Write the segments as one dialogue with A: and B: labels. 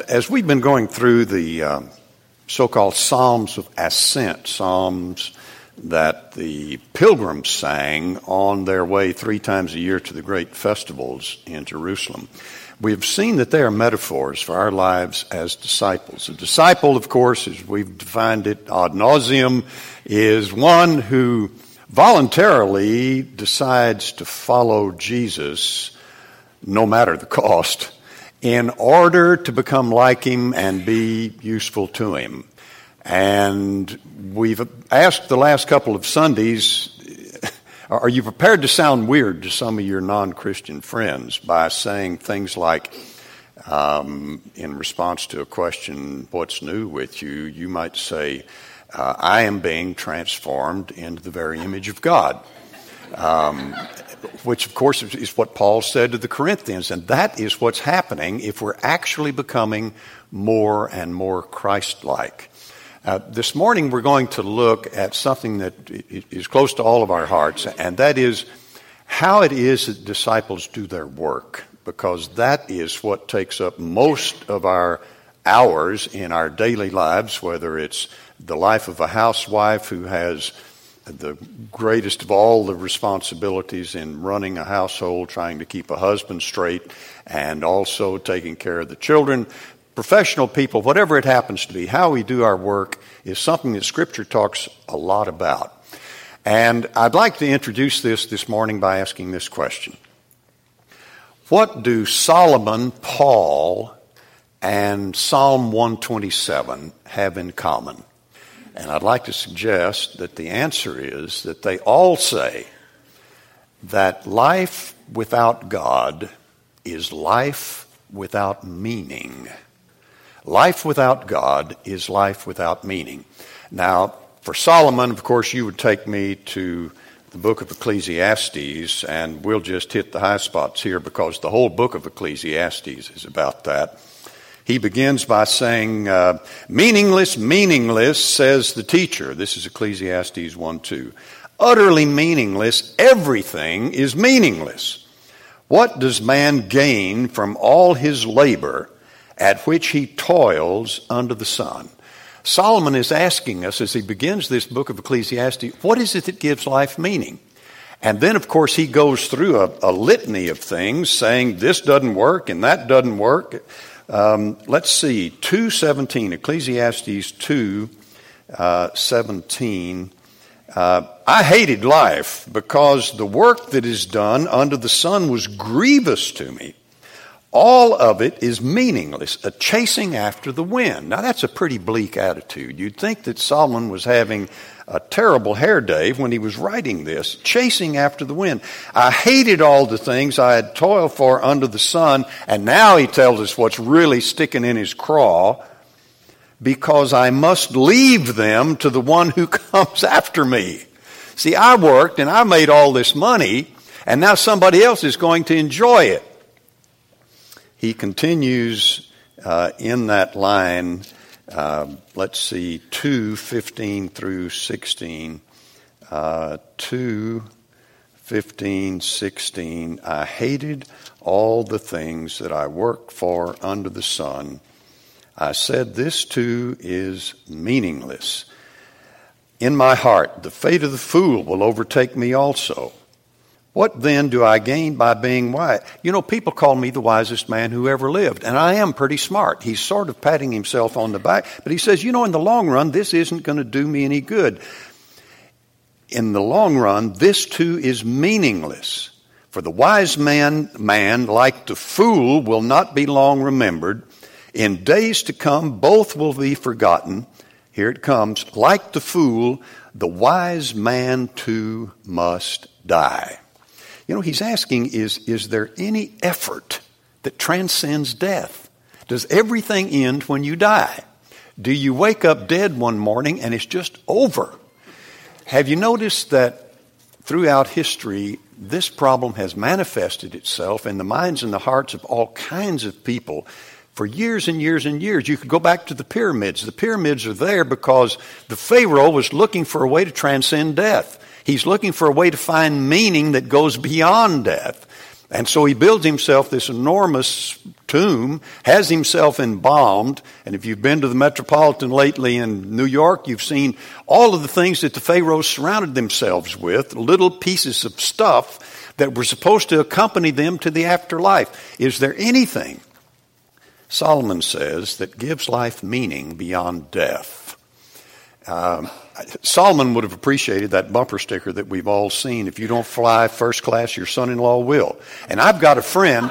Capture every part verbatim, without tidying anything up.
A: As we've been going through the um, so-called Psalms of Ascent, Psalms that the pilgrims sang on their way three times a year to the great festivals in Jerusalem, we've seen that they are metaphors for our lives as disciples. A disciple, of course, as we've defined it ad nauseum, is one who voluntarily decides to follow Jesus no matter the cost, in order to become like him and be useful to him. And we've asked the last couple of Sundays, are you prepared to sound weird to some of your non-Christian friends by saying things like, um, in response to a question, what's new with you, you might say, uh, I am being transformed into the very image of God. Um, which, of course, is what Paul said to the Corinthians. And that is what's happening if we're actually becoming more and more Christ-like. Uh, this morning, we're going to look at something that is close to all of our hearts, and that is how it is that disciples do their work, because that is what takes up most of our hours in our daily lives, whether it's the life of a housewife who has the greatest of all the responsibilities in running a household, trying to keep a husband straight, and also taking care of the children. Professional people, whatever it happens to be, how we do our work is something that Scripture talks a lot about. And I'd like to introduce this this morning by asking this question. What do Solomon, Paul, and Psalm one twenty-seven have in common? And I'd like to suggest that the answer is that they all say that life without God is life without meaning. Life without God is life without meaning. Now, for Solomon, of course, you would take me to the book of Ecclesiastes, and we'll just hit the high spots here because the whole book of Ecclesiastes is about that. He begins by saying, uh, meaningless, meaningless, says the teacher. This is Ecclesiastes one two. Utterly meaningless, everything is meaningless. What does man gain from all his labor at which he toils under the sun? Solomon is asking us as he begins this book of Ecclesiastes, what is it that gives life meaning? And then, of course, he goes through a, a litany of things saying this doesn't work and that doesn't work. Um, let's see, two seventeen, Ecclesiastes two seventeen. Uh, I hated life because the work that is done under the sun was grievous to me. All of it is meaningless, a chasing after the wind. Now, that's a pretty bleak attitude. You'd think that Solomon was having a terrible hair day when he was writing this, chasing after the wind. I hated all the things I had toiled for under the sun, and now he tells us what's really sticking in his craw, because I must leave them to the one who comes after me. See, I worked and I made all this money, and now somebody else is going to enjoy it. He continues uh, in that line, uh, let's see, two fifteen through sixteen. Uh, two fifteen, sixteen. I hated all the things that I worked for under the sun. I said, this too is meaningless. In my heart, the fate of the fool will overtake me also. What then do I gain by being wise? You know, people call me the wisest man who ever lived, and I am pretty smart. He's sort of patting himself on the back, but he says, you know, in the long run, this isn't going to do me any good. In the long run, this too is meaningless. For the wise man, man, like the fool, will not be long remembered. In days to come, both will be forgotten. Here it comes. Like the fool, the wise man too must die. You know, he's asking, is, is there any effort that transcends death? Does everything end when you die? Do you wake up dead one morning and it's just over? Have you noticed that throughout history, this problem has manifested itself in the minds and the hearts of all kinds of people for years and years and years? You could go back to the pyramids. The pyramids are there because the Pharaoh was looking for a way to transcend death. He's looking for a way to find meaning that goes beyond death. And so he builds himself this enormous tomb, has himself embalmed. And if you've been to the Metropolitan lately in New York, you've seen all of the things that the pharaohs surrounded themselves with, little pieces of stuff that were supposed to accompany them to the afterlife. Is there anything, Solomon says, that gives life meaning beyond death? Um, Solomon would have appreciated that bumper sticker that we've all seen. If you don't fly first class, your son-in-law will. And I've got a friend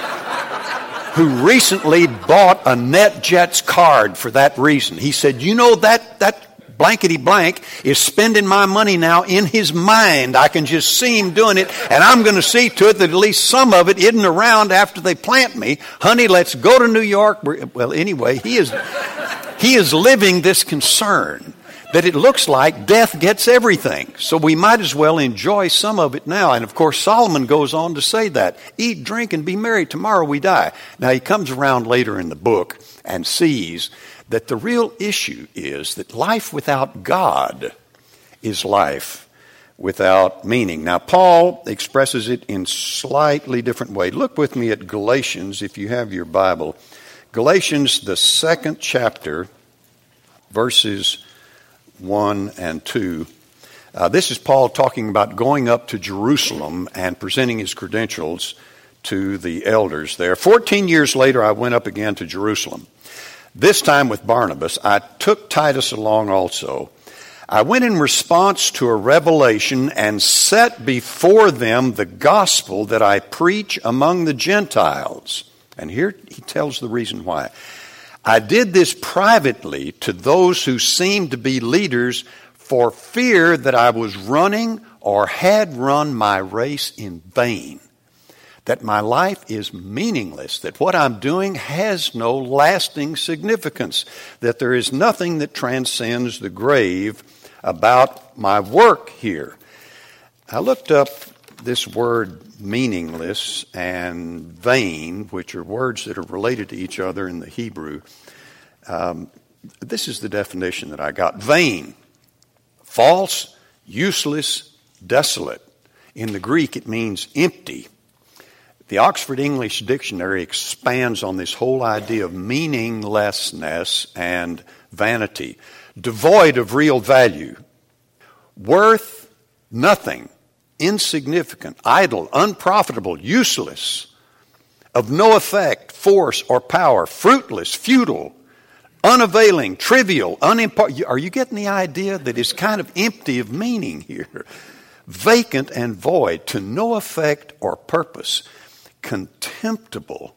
A: who recently bought a NetJets card for that reason. He said, you know, that, that blankety blank is spending my money now in his mind. I can just see him doing it, and I'm going to see to it that at least some of it isn't around after they plant me. Honey, let's go to New York. Well, anyway, he is, he is living this concern that it looks like death gets everything. So we might as well enjoy some of it now. And of course, Solomon goes on to say that. Eat, drink, and be merry. Tomorrow we die. Now he comes around later in the book and sees that the real issue is that life without God is life without meaning. Now Paul expresses it in slightly different way. Look with me at Galatians, if you have your Bible. Galatians, the second chapter, verses one and two. Uh, this is Paul talking about going up to Jerusalem and presenting his credentials to the elders there. Fourteen years later, I went up again to Jerusalem. This time with Barnabas. I took Titus along also. I went in response to a revelation and set before them the gospel that I preach among the Gentiles. And here he tells the reason why. I did this privately to those who seemed to be leaders for fear that I was running or had run my race in vain, that my life is meaningless, that what I'm doing has no lasting significance, that there is nothing that transcends the grave about my work here. I looked up this word meaningless and vain, which are words that are related to each other in the Hebrew. Um, this is the definition that I got. Vain, false, useless, desolate. In the Greek, it means empty. The Oxford English Dictionary expands on this whole idea of meaninglessness and vanity. Devoid of real value, worth nothing, insignificant, idle, unprofitable, useless, of no effect, force, or power, fruitless, futile, unavailing, trivial, unimportant. Are you getting the idea that it's kind of empty of meaning here? Vacant and void, to no effect or purpose, contemptible.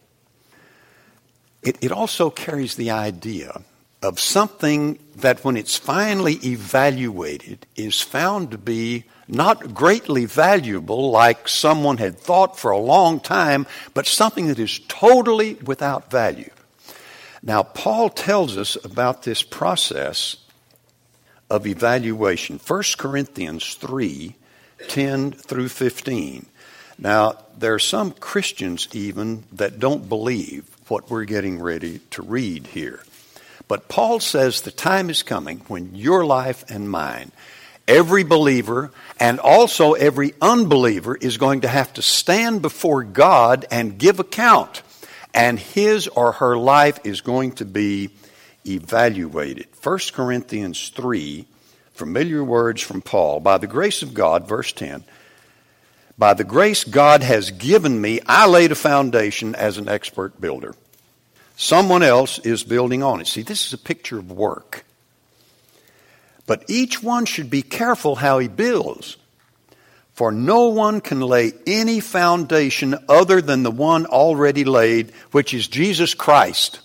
A: It, it also carries the idea of something that when it's finally evaluated is found to be not greatly valuable like someone had thought for a long time, but something that is totally without value. Now, Paul tells us about this process of evaluation. First Corinthians three, ten through fifteen. Now, there are some Christians even that don't believe what we're getting ready to read here. But Paul says the time is coming when your life and mine, every believer and also every unbeliever, is going to have to stand before God and give account. And his or her life is going to be evaluated. First Corinthians three, familiar words from Paul. By the grace of God, verse ten, by the grace God has given me, I laid a foundation as an expert builder. Someone else is building on it. See, this is a picture of work. But each one should be careful how he builds. For no one can lay any foundation other than the one already laid, which is Jesus Christ.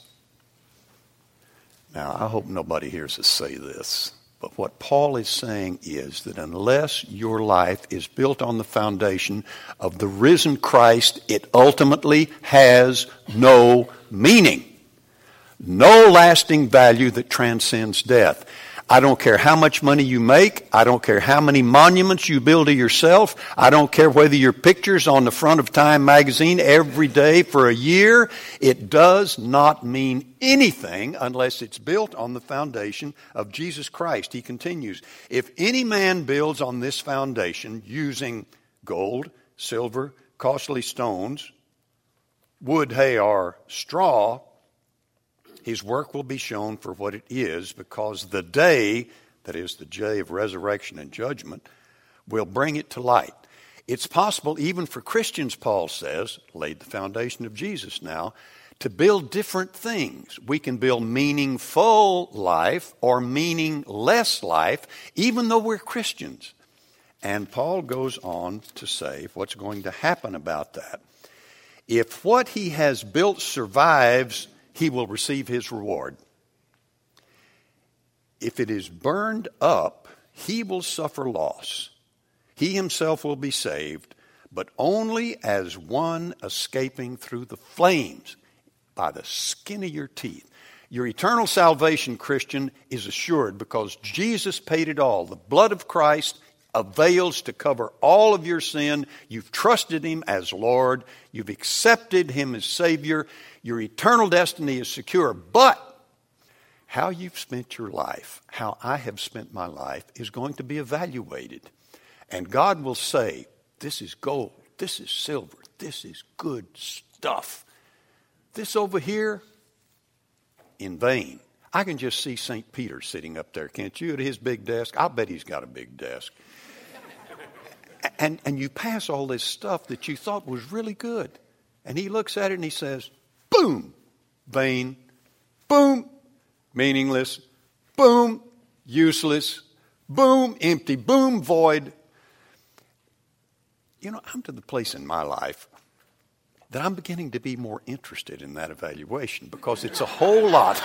A: Now, I hope nobody hears us say this. But what Paul is saying is that unless your life is built on the foundation of the risen Christ, it ultimately has no meaning. No lasting value that transcends death. I don't care how much money you make. I don't care how many monuments you build to yourself. I don't care whether your picture's on the front of Time magazine every day for a year. It does not mean anything unless it's built on the foundation of Jesus Christ. He continues, if any man builds on this foundation using gold, silver, costly stones, wood, hay, or straw, his work will be shown for what it is, because the day, that is the day of resurrection and judgment, will bring it to light. It's possible even for Christians, Paul says, laid the foundation of Jesus now, to build different things. We can build meaningful life or meaningless life, even though we're Christians. And Paul goes on to say what's going to happen about that. If what he has built survives, he will receive his reward. If it is burned up, he will suffer loss. He himself will be saved, but only as one escaping through the flames by the skin of your teeth. Your eternal salvation, Christian, is assured because Jesus paid it all. The blood of Christ avails to cover all of your sin. You've trusted him as Lord. You've accepted him as Savior. Your eternal destiny is secure. But how you've spent your life, how I have spent my life, is going to be evaluated. And God will say, this is gold, this is silver, this is good stuff. This over here, in vain. I can just see Saint Peter sitting up there, can't you, at his big desk? I'll bet he's got a big desk. And, and you pass all this stuff that you thought was really good. And he looks at it and he says, boom, vain, boom, meaningless, boom, useless, boom, empty, boom, void. You know, I'm to the place in my life that I'm beginning to be more interested in that evaluation, because it's a whole lot.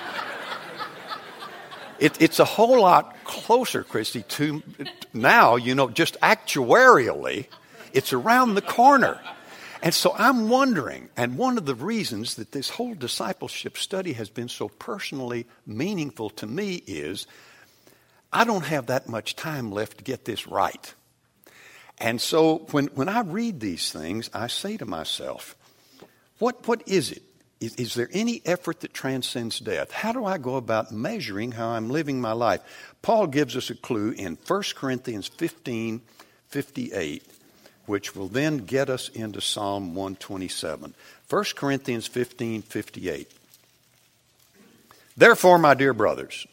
A: It, it's a whole lot closer, Christy, to now, you know, just actuarially, it's around the corner. And so I'm wondering, and one of the reasons that this whole discipleship study has been so personally meaningful to me is I don't have that much time left to get this right. And so when, when I read these things, I say to myself, what what is it? Is, is there any effort that transcends death? How do I go about measuring how I'm living my life? Paul gives us a clue in First Corinthians fifteen fifty-eight, which will then get us into Psalm one twenty-seven. First Corinthians fifteen fifty-eight. Therefore, my dear brothers,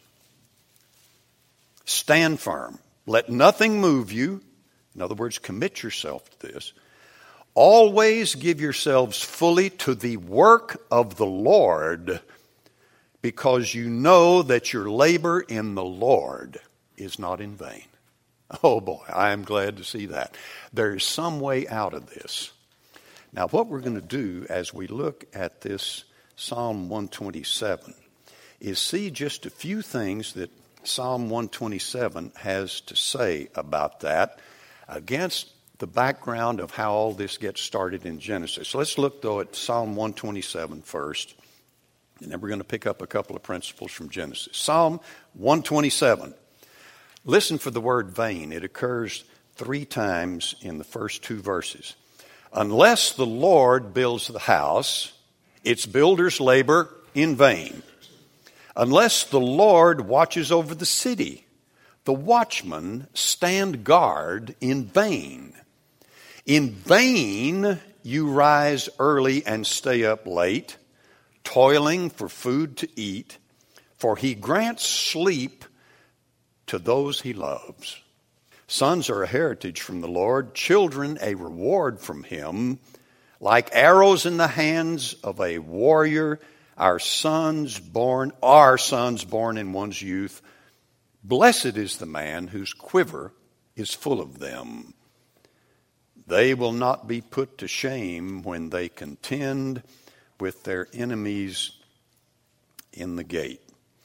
A: stand firm. Let nothing move you. In other words, commit yourself to this. Always give yourselves fully to the work of the Lord, because you know that your labor in the Lord is not in vain. Oh boy, I am glad to see that. There is some way out of this. Now, what we're going to do as we look at this Psalm one twenty-seven is see just a few things that Psalm one twenty-seven has to say about that, against the background of how all this gets started in Genesis. So let's look, though, at Psalm one twenty-seven first, and then we're going to pick up a couple of principles from Genesis. Psalm one twenty-seven. Listen for the word vain. It occurs three times in the first two verses. Unless the Lord builds the house, its builders labor in vain. Unless the Lord watches over the city, the watchmen stand guard in vain. In vain you rise early and stay up late, toiling for food to eat, for he grants sleep to those he loves. Sons are a heritage from the Lord, children a reward from him. Like arrows in the hands of a warrior, our sons born, our sons born in one's youth. Blessed is the man whose quiver is full of them. They will not be put to shame when they contend with their enemies in the gate.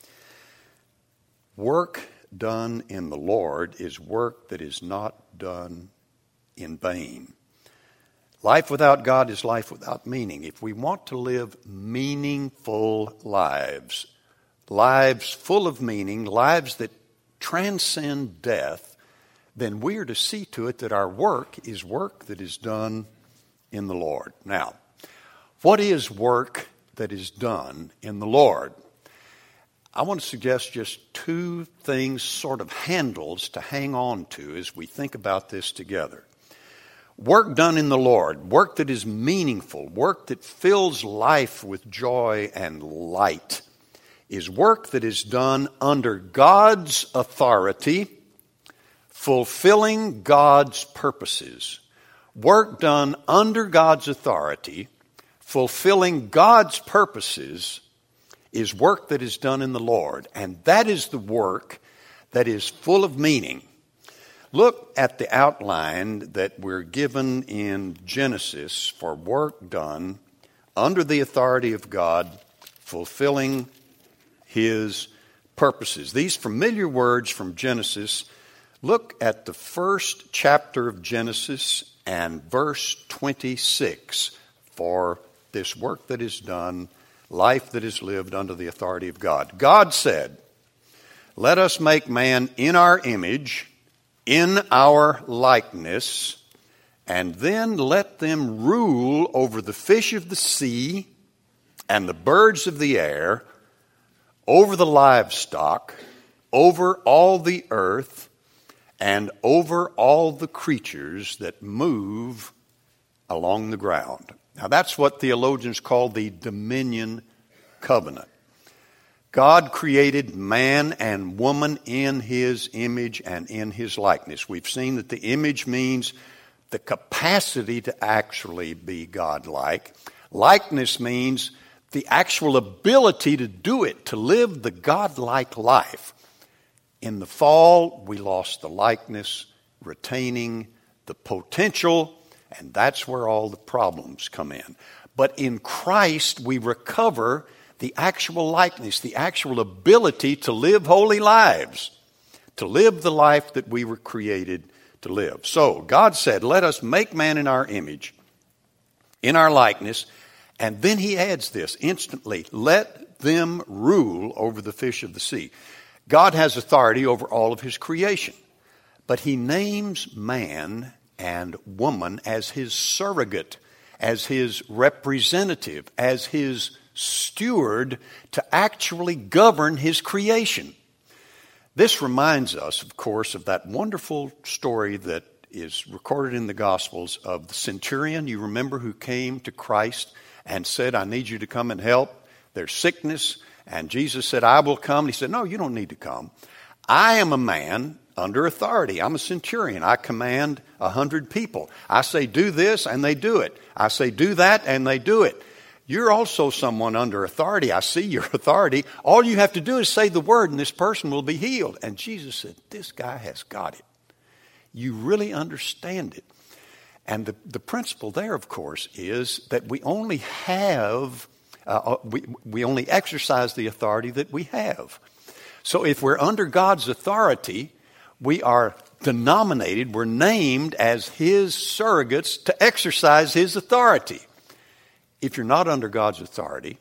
A: Work done in the Lord is work that is not done in vain. Life without God is life without meaning. If we want to live meaningful lives, lives full of meaning, lives that transcend death, then we are to see to it that our work is work that is done in the Lord. Now, what is work that is done in the Lord? I want to suggest just two things, sort of handles to hang on to as we think about this together. Work done in the Lord, work that is meaningful, work that fills life with joy and light, is work that is done under God's authority, fulfilling God's purposes. Work done under God's authority, fulfilling God's purposes, is work that is done in the Lord. And that is the work that is full of meaning. Look at the outline that we're given in Genesis for work done under the authority of God, fulfilling His purposes. These familiar words from Genesis, look at the first chapter of Genesis and verse twenty-six for this work that is done, life that is lived under the authority of God. God said, "Let us make man in our image, in our likeness, and then let them rule over the fish of the sea and the birds of the air, over the livestock, over all the earth, and over all the creatures that move along the ground." Now that's what theologians call the dominion covenant. God created man and woman in His image and in His likeness. We've seen that the image means the capacity to actually be God-like. Likeness means the actual ability to do it, to live the God-like life. In the fall, we lost the likeness, retaining the potential, and that's where all the problems come in. But in Christ, we recover the actual likeness, the actual ability to live holy lives, to live the life that we were created to live. So God said, "Let us make man in our image, in our likeness," and then He adds this instantly, "Let them rule over the fish of the sea." God has authority over all of His creation, but He names man and woman as His surrogate, as His representative, as His steward to actually govern His creation. This reminds us, of course, of that wonderful story that is recorded in the Gospels of the centurion, you remember, who came to Christ and said, "I need you to come and help. There's sickness." And Jesus said, "I will come." And He said, "No, you don't need to come. I am a man under authority. I'm a centurion. I command a hundred people. I say do this and they do it. I say do that and they do it. You're also someone under authority. I see your authority. All you have to do is say the word and this person will be healed." And Jesus said, "This guy has got it. You really understand it." And the, the principle there, of course, is that we only have, uh, we, we only exercise the authority that we have. So if we're under God's authority, we are denominated, we're named as His surrogates to exercise His authority. If you're not under God's authority,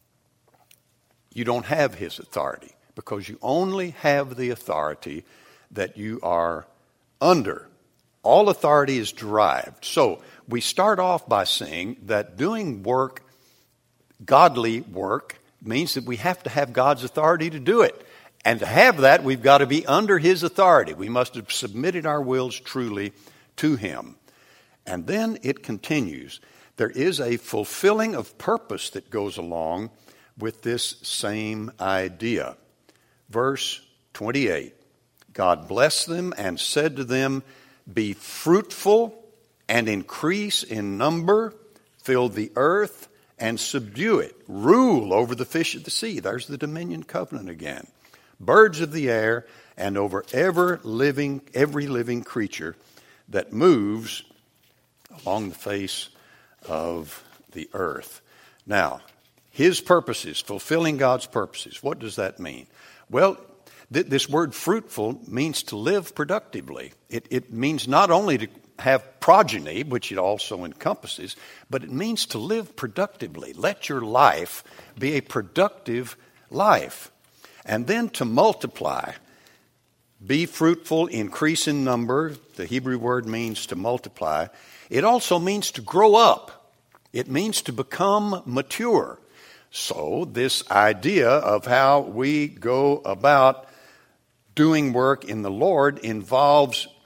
A: you don't have His authority, because you only have the authority that you are under. All authority is derived. So we start off by saying that doing work, godly work, means that we have to have God's authority to do it. And to have that, we've got to be under His authority. We must have submitted our wills truly to Him. And then it continues. There is a fulfilling of purpose that goes along with this same idea. Verse twenty-eight, God blessed them and said to them, "Be fruitful and increase in number, fill the earth and subdue it. Rule over the fish of the sea." There's the dominion covenant again. "Birds of the air, and over every living, every living creature that moves along the face of the earth." Now, His purposes, fulfilling God's purposes, what does that mean? Well, th- this word fruitful means to live productively. It, it means not only to have progeny, which it also encompasses, but it means to live productively. Let your life be a productive life. And then to multiply. Be fruitful, increase in number. The Hebrew word means to multiply. It also means to grow up. It means to become mature. So this idea of how we go about doing work in the Lord involves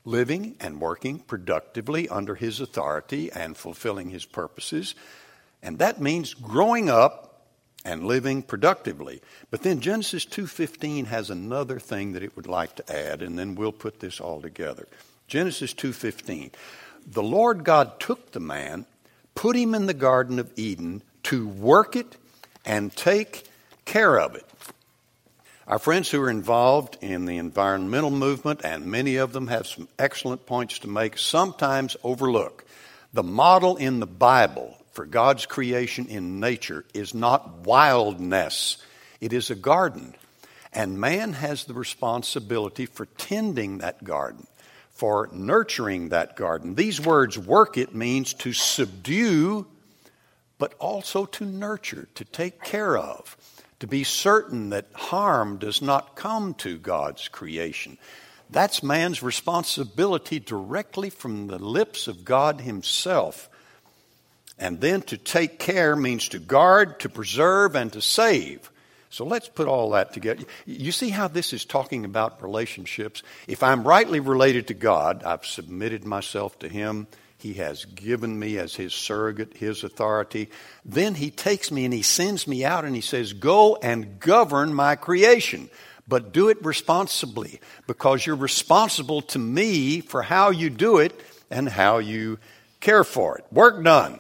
A: living and working productively under his authority and fulfilling his purposes. And that means growing up and living productively. But then Genesis two fifteen has another thing that it would like to add, and then we'll put this all together. Genesis two fifteen. The Lord God took the man, put him in the Garden of Eden to work it and take care of it. Our friends who are involved in the environmental movement, and many of them have some excellent points to make, sometimes overlook the model in the Bible for God's creation in nature is not wildness. It is a garden. And man has the responsibility for tending that garden, for nurturing that garden. These words, work it, means to subdue, but also to nurture, to take care of, to be certain that harm does not come to God's creation. That's man's responsibility directly from the lips of God himself. And then to take care means to guard, to preserve, and to save. So let's put all that together. You see how this is talking about relationships? If I'm rightly related to God, I've submitted myself to him. He has given me as his surrogate, his authority. Then he takes me and he sends me out and he says, go and govern my creation. But do it responsibly, because you're responsible to me for how you do it and how you care for it. Work done,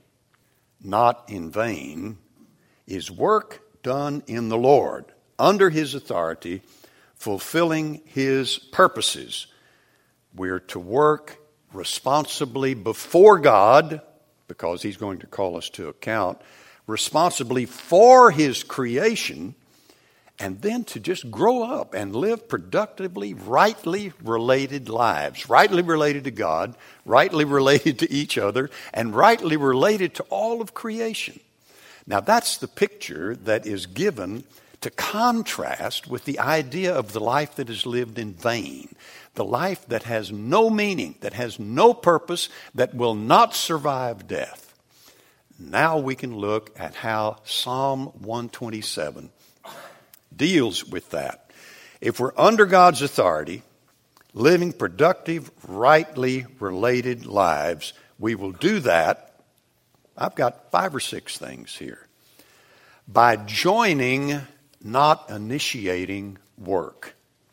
A: not in vain, is work done in the Lord, under his authority, fulfilling his purposes. We're to work responsibly before God, because he's going to call us to account, responsibly for his creation, and then to just grow up and live productively, rightly related lives, rightly related to God, rightly related to each other, and rightly related to all of creation. Now that's the picture that is given to contrast with the idea of the life that is lived in vain, the life that has no meaning, that has no purpose, that will not survive death. Now we can look at how Psalm one twenty-seven deals with that. If we're under God's authority, living productive, rightly related lives, we will do that. I've got five or six things here. By joining, not initiating work.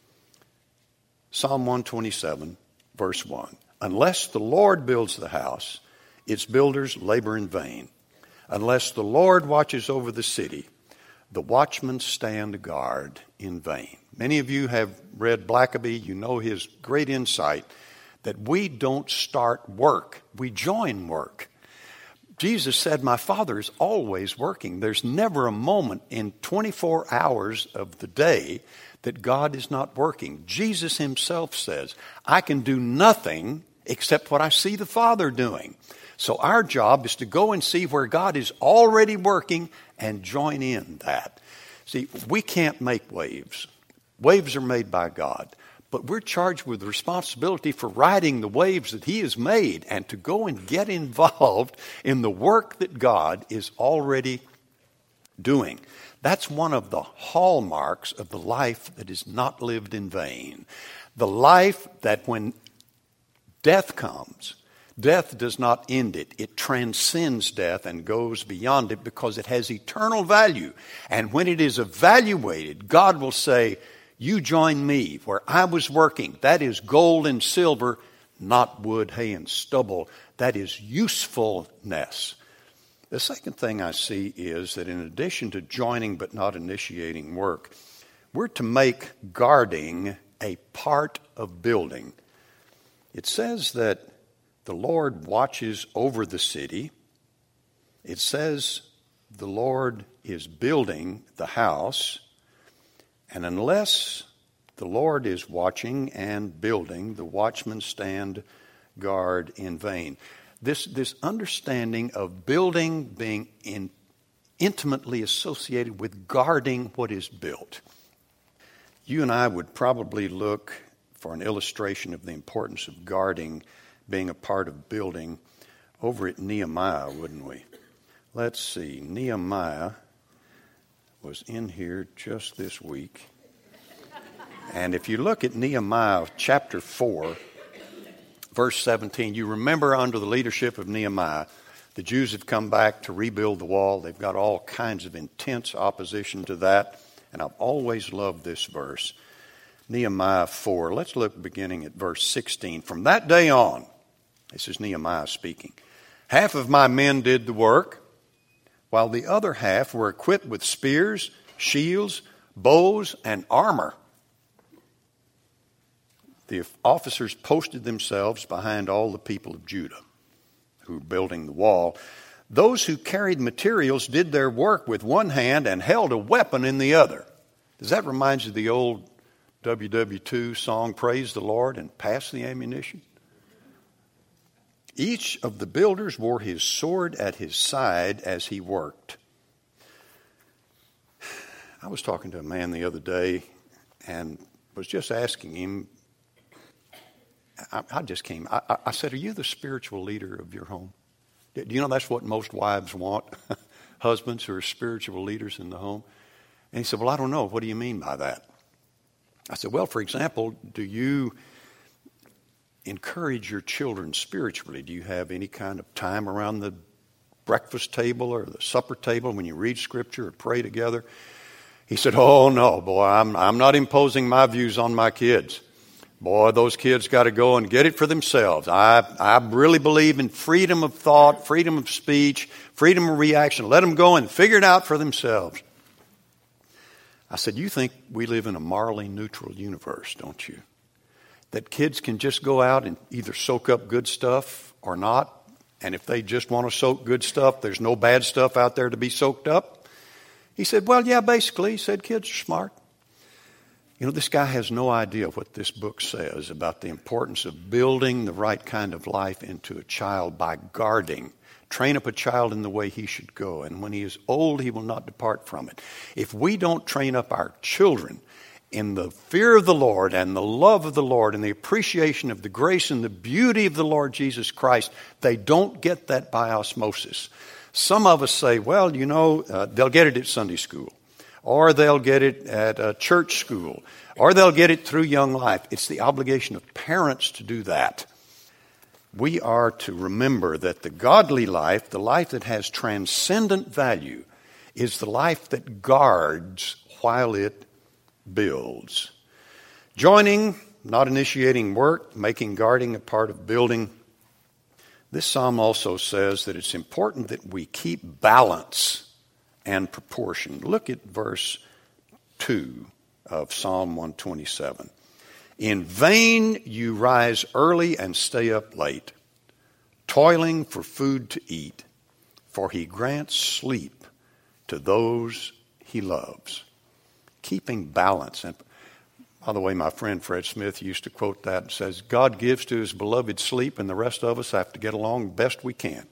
A: Psalm one twenty-seven, verse one. Unless the Lord builds the house, its builders labor in vain. Unless the Lord watches over the city, the watchmen stand guard in vain. Many of you have read Blackaby. You know his great insight that we don't start work. We join work. Jesus said, my Father is always working. There's never a moment in twenty-four hours of the day that God is not working. Jesus himself says, I can do nothing except what I see the Father doing. So our job is to go and see where God is already working and join in that. See, we can't make waves. Waves are made by God. But we're charged with the responsibility for riding the waves that he has made and to go and get involved in the work that God is already doing. That's one of the hallmarks of the life that is not lived in vain. The life that when death comes, death does not end it. It transcends death and goes beyond it because it has eternal value. And when it is evaluated, God will say, you join me where I was working. That is gold and silver, not wood, hay, and stubble. That is usefulness. The second thing I see is that in addition to joining but not initiating work, we're to make guarding a part of building. It says that the Lord watches over the city. It says the Lord is building the house. And unless the Lord is watching and building, the watchmen stand guard in vain. This, this understanding of building being in, intimately associated with guarding what is built. You and I would probably look for an illustration of the importance of guarding being a part of building over at Nehemiah, wouldn't we? Let's see. Nehemiah was in here just this week. And if you look at Nehemiah chapter four, Verse seventeen, you remember under the leadership of Nehemiah, the Jews have come back to rebuild the wall. They've got all kinds of intense opposition to that. And I've always loved this verse. Nehemiah four. Let's look beginning at verse sixteen. From that day on, this is Nehemiah speaking, half of my men did the work, while the other half were equipped with spears, shields, bows, and armor. The officers posted themselves behind all the people of Judah who were building the wall. Those who carried materials did their work with one hand and held a weapon in the other. Does that remind you of the old W W two song, Praise the Lord and Pass the Ammunition? Each of the builders wore his sword at his side as he worked. I was talking to a man the other day and was just asking him, I, I just came, I, I said, are you the spiritual leader of your home? Do you know that's what most wives want? Husbands who are spiritual leaders in the home. And he said, well, I don't know. What do you mean by that? I said, well, for example, do you encourage your children spiritually? Do you have any kind of time around the breakfast table or the supper table when you read Scripture or pray together? He said, oh, no, boy, I'm, I'm not imposing my views on my kids. Boy, those kids got to go and get it for themselves. I, I really believe in freedom of thought, freedom of speech, freedom of reaction. Let them go and figure it out for themselves. I said, you think we live in a morally neutral universe, don't you? That kids can just go out and either soak up good stuff or not. And if they just want to soak good stuff, there's no bad stuff out there to be soaked up. He said, well, yeah, basically. He said, kids are smart. You know, this guy has no idea what this book says about the importance of building the right kind of life into a child by guarding. Train up a child in the way he should go, and when he is old, he will not depart from it. If we don't train up our children in the fear of the Lord and the love of the Lord and the appreciation of the grace and the beauty of the Lord Jesus Christ, they don't get that by osmosis. Some of us say, well, you know, uh, they'll get it at Sunday school. Or they'll get it at a church school. Or they'll get it through Young Life. It's the obligation of parents to do that. We are to remember that the godly life, the life that has transcendent value, is the life that guards while it builds. Joining, not initiating work, making guarding a part of building. This psalm also says that it's important that we keep balance and proportion. Look at verse two of Psalm one twenty-seven. In vain you rise early and stay up late, toiling for food to eat, for he grants sleep to those he loves. Keeping balance. And by the way, my friend Fred Smith used to quote that and says, God gives to his beloved sleep and the rest of us have to get along best we can.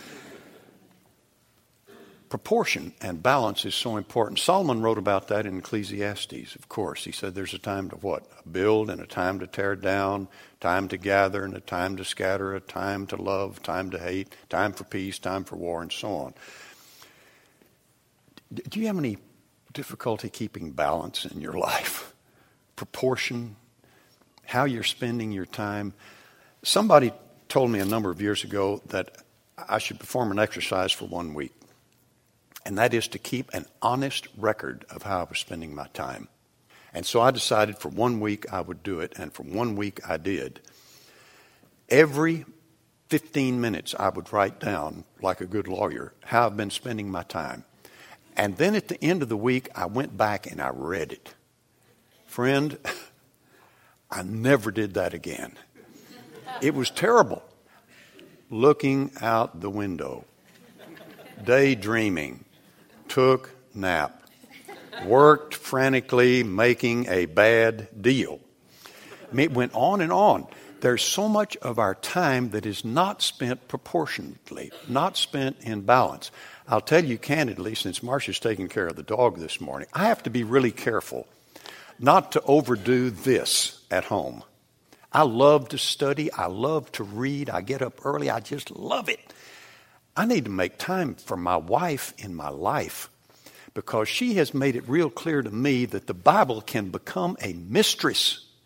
A: Proportion and balance is so important. Solomon wrote about that in Ecclesiastes, of course. He said there's a time to what? Build and a time to tear down, time to gather and a time to scatter, a time to love, time to hate, time for peace, time for war, and so on. Do you have any difficulty keeping balance in your life? Proportion, how you're spending your time? Somebody told me a number of years ago that I should perform an exercise for one week. And that is to keep an honest record of how I was spending my time. And so I decided for one week I would do it, and for one week I did. Every fifteen minutes I would write down, like a good lawyer, how I've been spending my time. And then at the end of the week, I went back and I read it. Friend, I never did that again. It was terrible. Looking out the window, daydreaming, took nap, worked frantically making a bad deal. I mean, it went on and on. There's so much of our time that is not spent proportionately, not spent in balance. I'll tell you candidly, since Marcia's taking care of the dog this morning, I have to be really careful not to overdo this at home. I love to study. I love to read. I get up early. I just love it. I need to make time for my wife in my life because she has made it real clear to me that the Bible can become a mistress.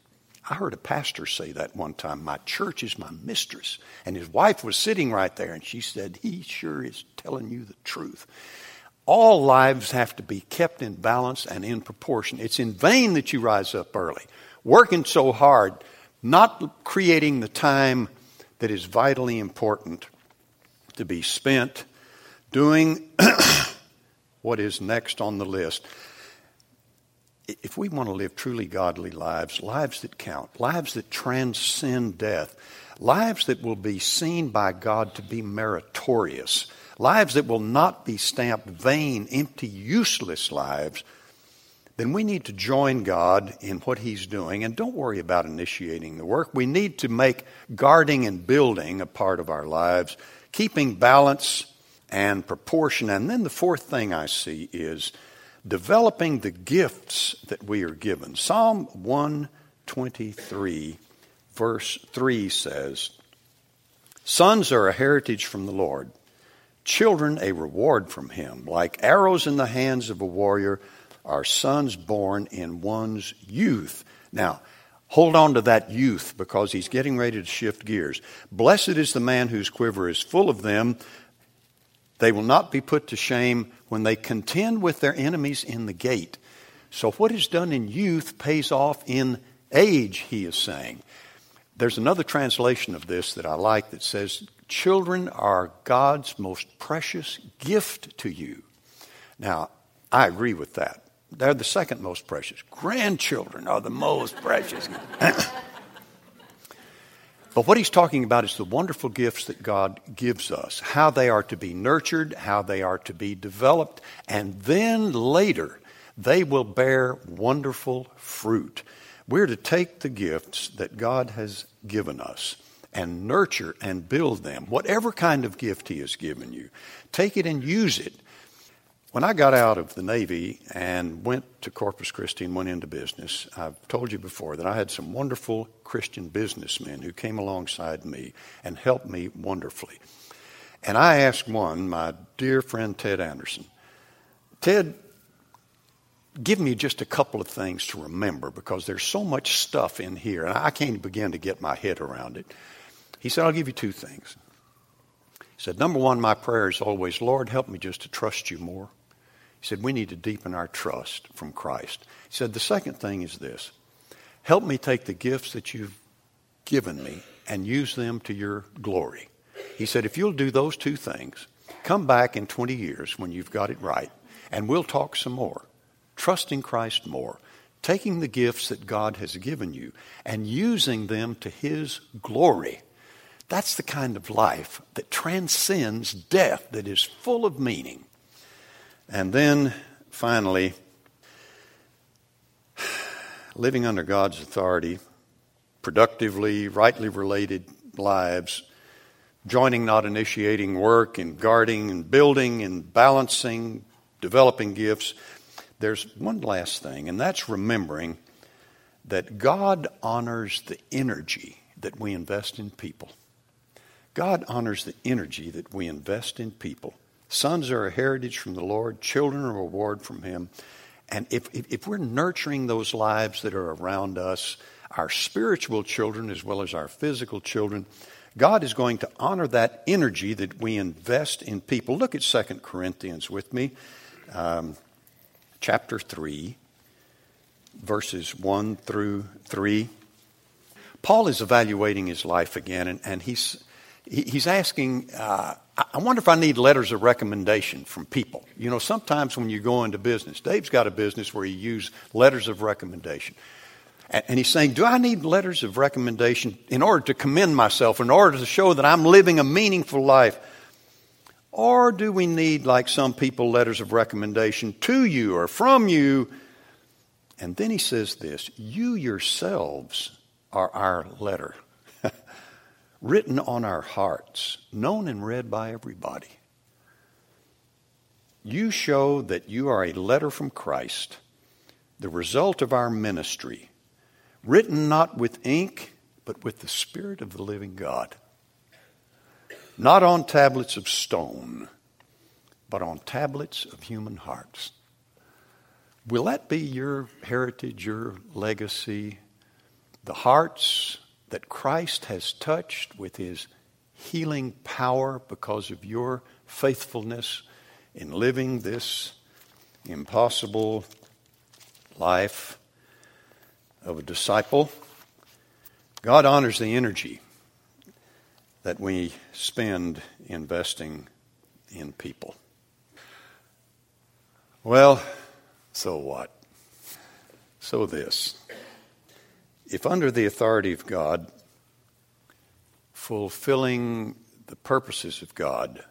A: I heard a pastor say that one time, my church is my mistress. And his wife was sitting right there, and she said, he sure is telling you the truth. All lives have to be kept in balance and in proportion. It's in vain that you rise up early, working so hard, not creating the time that is vitally important to be spent doing what is next on the list. If we want to live truly godly lives, lives that count, lives that transcend death, lives that will be seen by God to be meritorious, lives that will not be stamped vain, empty, useless lives, then we need to join God in what He's doing. And don't worry about initiating the work. We need to make guarding and building a part of our lives, keeping balance and proportion. And then the fourth thing I see is developing the gifts that we are given. Psalm one twenty-three, verse three says, "Sons are a heritage from the Lord, children a reward from Him. Like arrows in the hands of a warrior are sons born in one's youth." Now, hold on to that youth, because he's getting ready to shift gears. "Blessed is the man whose quiver is full of them. They will not be put to shame when they contend with their enemies in the gate." So what is done in youth pays off in age, he is saying. There's another translation of this that I like that says, "Children are God's most precious gift to you." Now, I agree with that. They're the second most precious. Grandchildren are the most precious. But what he's talking about is the wonderful gifts that God gives us, how they are to be nurtured, how they are to be developed, and then later they will bear wonderful fruit. We're to take the gifts that God has given us and nurture and build them, whatever kind of gift He has given you. Take it and use it. When I got out of the Navy and went to Corpus Christi and went into business, I've told you before that I had some wonderful Christian businessmen who came alongside me and helped me wonderfully. And I asked one, my dear friend Ted Anderson, "Ted, give me just a couple of things to remember, because there's so much stuff in here and I can't begin to get my head around it." He said, "I'll give you two things." He said, "Number one, my prayer is always, Lord, help me just to trust you more." He said, "We need to deepen our trust from Christ." He said, "The second thing is this. Help me take the gifts that you've given me and use them to your glory." He said, "If you'll do those two things, come back in twenty years when you've got it right, and we'll talk some more. Trusting Christ more, taking the gifts that God has given you and using them to His glory. That's the kind of life that transcends death, that is full of meaning." And then, finally, living under God's authority, productively, rightly related lives, joining, not initiating work, and guarding and building and balancing, developing gifts. There's one last thing, and that's remembering that God honors the energy that we invest in people. God honors the energy that we invest in people. Sons are a heritage from the Lord, children are a reward from Him. And if, if, if we're nurturing those lives that are around us, our spiritual children as well as our physical children, God is going to honor that energy that we invest in people. Look at Second Corinthians with me, um, chapter three, verses one through three. Paul is evaluating his life again, and, and he's He's asking, uh, I wonder if I need letters of recommendation from people. You know, sometimes when you go into business, Dave's got a business where he uses letters of recommendation. And, and he's saying, do I need letters of recommendation in order to commend myself, in order to show that I'm living a meaningful life? Or do we need, like some people, letters of recommendation to you or from you? And then he says this, you yourselves are our letter, written on our hearts, known and read by everybody. You show that you are a letter from Christ, the result of our ministry, written not with ink, but with the Spirit of the living God. Not on tablets of stone, but on tablets of human hearts. Will that be your heritage, your legacy? the hearts that Christ has touched with his healing power because of your faithfulness in living this impossible life of a disciple. God honors the energy that we spend investing in people. Well, so what? So this. If under the authority of God, fulfilling the purposes of God,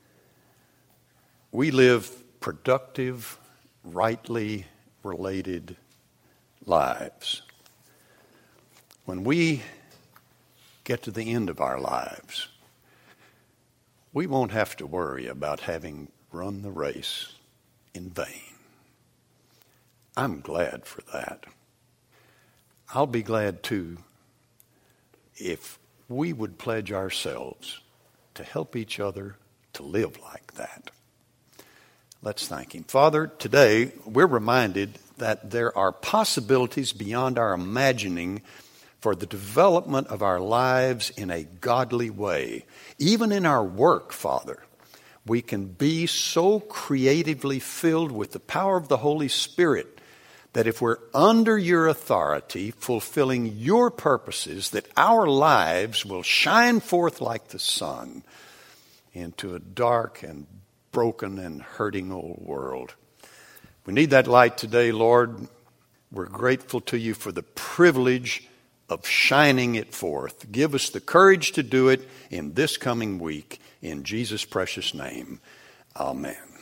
A: we live productive, rightly related lives, when we get to the end of our lives, we won't have to worry about having run the race in vain. I'm glad for that. I'll be glad too if we would pledge ourselves to help each other to live like that. Let's thank him. Father, today we're reminded that there are possibilities beyond our imagining for the development of our lives in a godly way. Even in our work, Father, we can be so creatively filled with the power of the Holy Spirit that if we're under your authority, fulfilling your purposes, that our lives will shine forth like the sun into a dark and broken and hurting old world. We need that light today, Lord. We're grateful to you for the privilege of shining it forth. Give us the courage to do it in this coming week. In Jesus' precious name, amen.